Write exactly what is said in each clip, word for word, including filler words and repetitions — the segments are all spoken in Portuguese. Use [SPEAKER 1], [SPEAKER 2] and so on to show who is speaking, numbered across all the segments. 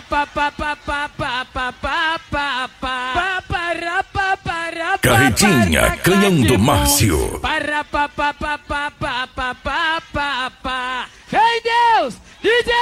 [SPEAKER 1] Carretinha, canhão do Márcio.
[SPEAKER 2] Vem Deus, D J.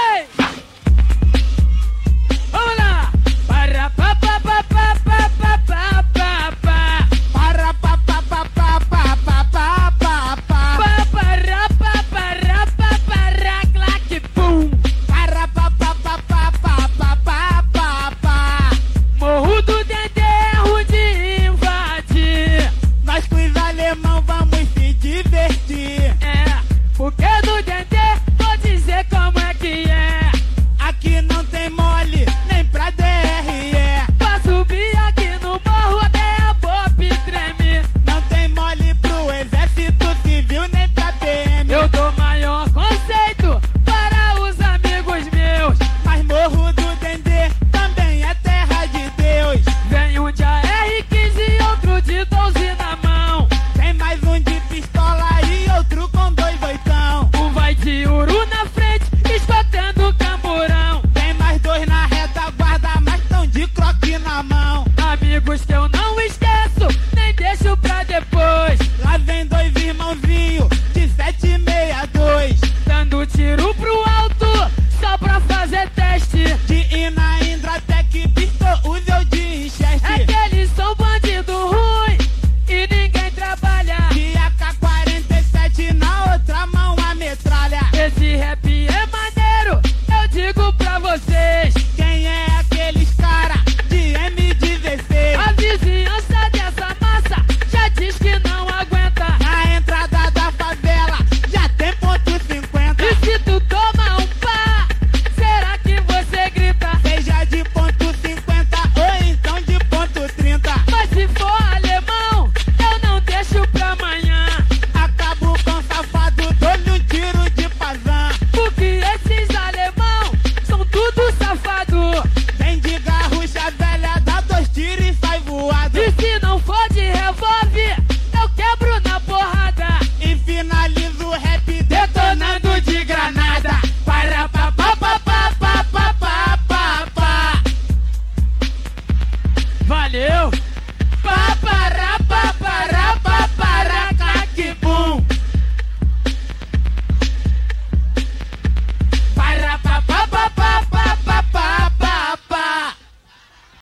[SPEAKER 2] Vamos lá. Para pa pa pa pa pa pa pa pa pa. Para pa pa pa pa pa pa pa pa pa. Para pa para pa para claque pum. Para pa pa pa pa pa pa pa pa pa. Morro do Dendê é ruim de invadir. Nós com os alemão vamos se divertir. É, porque do Dendê vou dizer como é que é. Aqui não tem mole, nem pra D R E. Pra subir aqui no morro até a Bop treme. Não tem mole pro exército civil, nem pra P M. Eu dou maior conceito para os amigos meus. Mas morro do Dendê também é terra de Deus. Vem um de A R quinze e outro de doze na mão. Tem mais um de pistola e outro com dois oitão. Um vai de uru na frente, escotando o camburão. Tem mais dois na retaguarda, mas tão de croque na mão. Amigos que eu não esqueço, nem deixo pra depois. Lá vem dois irmãozinhos de sete seis dois, dando tiro pro alto, só pra fazer teste. De Ina, Indratec, Pistol, Uzel de Winchester. É que eles são bandido ruim e ninguém trabalha. De A K quarenta e sete na outra mão a metralha. Esse rap